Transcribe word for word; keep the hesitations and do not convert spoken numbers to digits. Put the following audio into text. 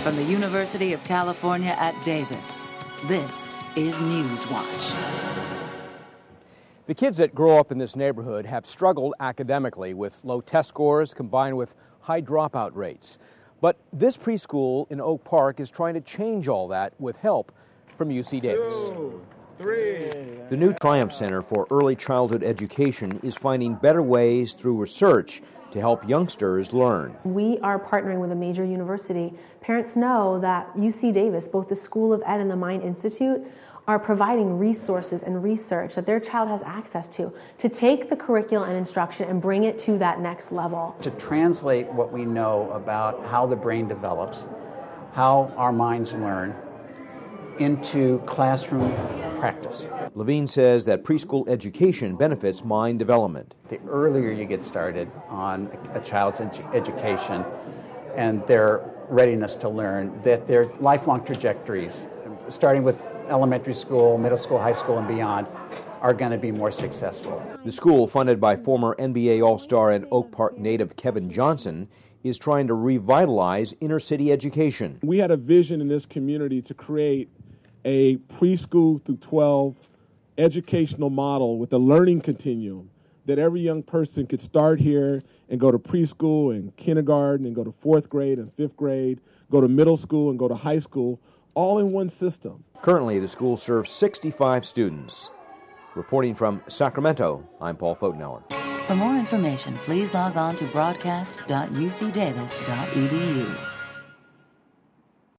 From the University of California at Davis, this is Newswatch. The kids that grow up in this neighborhood have struggled academically with low test scores combined with high dropout rates. But this preschool in Oak Park is trying to change all that with help from U C Davis. Two, three. The new Triumph Center for Early Childhood Education is finding better ways through research to help youngsters learn. We are partnering with a major university. Parents know that U C Davis, both the School of Ed and the Mind Institute, are providing resources and research that their child has access to, to take the curriculum and instruction and bring it to that next level. To translate what we know about how the brain develops, how our minds learn, into classroom practice. Levine says that preschool education benefits mind development. The earlier you get started on a child's edu- education and their readiness to learn, that their lifelong trajectories, starting with elementary school, middle school, high school, and beyond, are going to be more successful. The school, funded by former N B A All-Star and Oak Park native Kevin Johnson, is trying to revitalize inner-city education. We had a vision in this community to create a preschool through twelve educational model with a learning continuum that every young person could start here and go to preschool and kindergarten and go to fourth grade and fifth grade, go to middle school and go to high school, all in one system. Currently, the school serves sixty-five students. Reporting from Sacramento, I'm Paul Fotenauer. For more information, please log on to broadcast dot u c davis dot e d u.